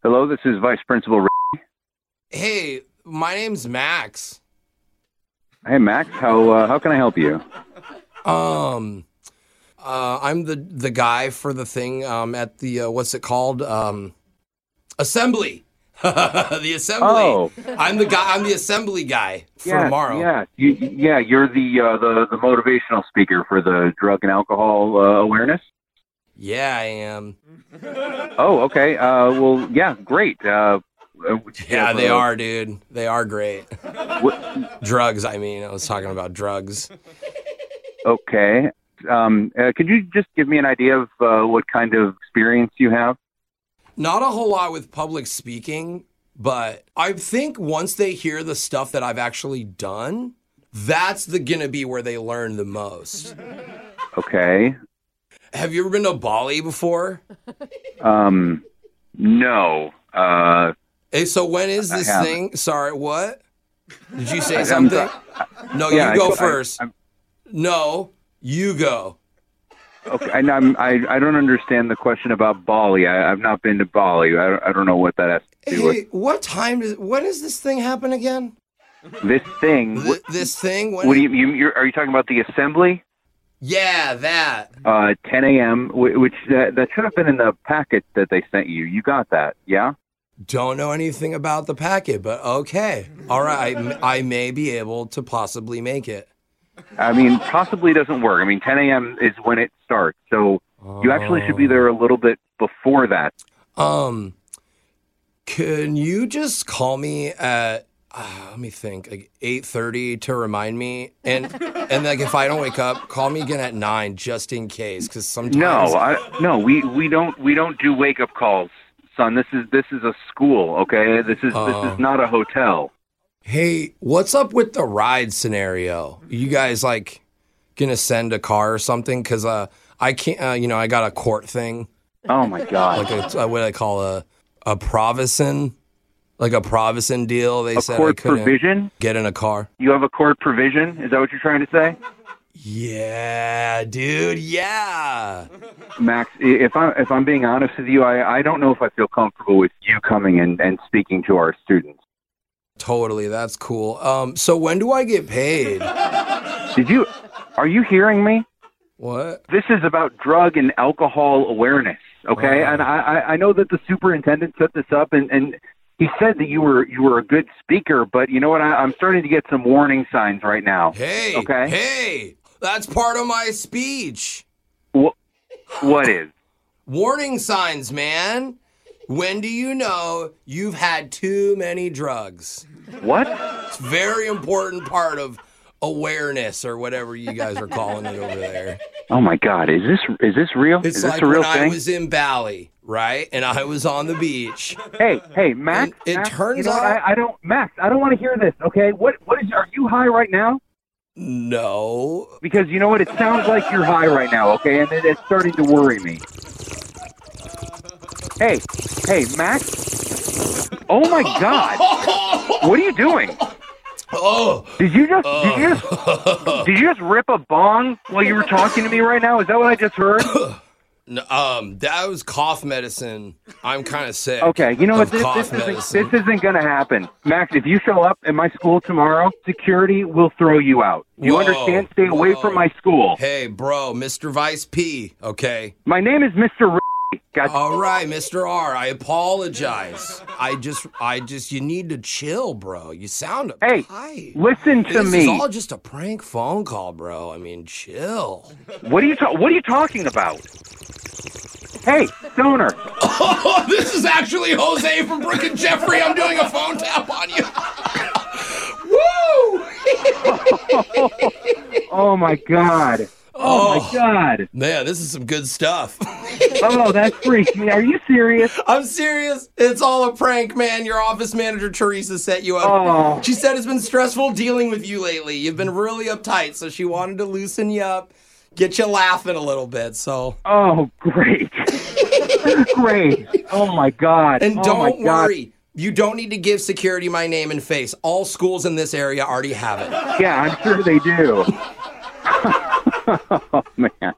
Hello, this is Vice Principal. Hey, my name's Max. Hey, Max. How can I help you? I'm the guy for the thing at the what's it called? Assembly. The assembly. Oh. I'm the assembly guy for tomorrow. Yeah, you're the motivational speaker for the drug and alcohol awareness. Yeah, I am. Oh, okay. Well, yeah, great. Yeah, they are, dude. They are great. What? Drugs, I mean. I was talking about drugs. Okay. Could you just give me an idea of what kind of experience you have? Not a whole lot with public speaking, but I think once they hear the stuff that I've actually done, that's gonna be where they learn the most. Okay. Have you ever been to Bali before? No. Hey, so when is this thing? Sorry, what? Did you say something? No, yeah, you go first. No, you go. Okay, I don't understand the question about Bali. I've not been to Bali. I don't know what that has to do with. Hey, when does this thing happen again? This thing? This thing? What do you are you talking about the assembly? Yeah, that. 10 a.m., which that should have been in the packet that they sent you. You got that, yeah? Don't know anything about the packet, but okay. All right, I may be able to possibly make it. I mean, possibly doesn't work. I mean, 10 a.m. is when it starts, so you actually should be there a little bit before that. Can you just call me at, let me think, like 8:30 to remind me? And like if I don't wake up, call me again at 9 just in case, because sometimes... No, we don't do wake-up calls, son. This is a school, okay? This is not a hotel. Hey, what's up with the ride scenario? You guys like gonna send a car or something? Because I can't. I got a court thing. Oh my God! Like what I call a Provison, like a Provison deal. They said court I couldn't provision? Get in a car. You have a court provision? Is that what you're trying to say? Yeah, dude. Yeah. Max, if I'm being honest with you, I don't know if I feel comfortable with you coming and speaking to our students. Totally, that's cool. So when do I get paid? Are you hearing me? What? This is about drug and alcohol awareness, okay? And I know that the superintendent set this up, and he said that you were a good speaker, but you know what? I'm starting to get some warning signs right now. Hey, that's part of my speech. What is? Warning signs, man. When do you know you've had too many drugs? What? It's a very important part of awareness or whatever you guys are calling it over there. Oh my God, is this real? It's is this like a real when thing? I was in Bali, right? And I was on the beach. Hey, Max. Max, turns out I don't. Max, I don't want to hear this. Okay, are you high right now? No. Because you know what? It sounds like you're high right now. Okay, and it's starting to worry me. Hey, Max. Oh my God. What are you doing? Oh. Did you just rip a bong while you were talking to me right now? Is that what I just heard? No, that was cough medicine. I'm kind of sick. Okay, you know what? This isn't going to happen. Max, if you show up at my school tomorrow, security will throw you out. You understand? Stay away from my school. Hey, bro, Mr. Vice P, okay? My name is Mr. Gotcha. All right, Mr. R, I apologize. I just, you need to chill, bro. You sound uptight. Hey, listen to me. This is all just a prank phone call, bro. I mean, chill. What are you talking about? Hey, Stoner. Oh, this is actually Jose from Brooke and Jeffrey. I'm doing a phone tap on you. Woo! Oh my God. Oh my God. Man, this is some good stuff. Oh, that's freaky. Are you serious? I'm serious. It's all a prank, man. Your office manager, Teresa, set you up. Oh. She said it's been stressful dealing with you lately. You've been really uptight, so she wanted to loosen you up, get you laughing a little bit, so. Oh, great. Great. Oh, my God. And don't worry. You don't need to give security my name and face. All schools in this area already have it. Yeah, I'm sure they do. Oh, man.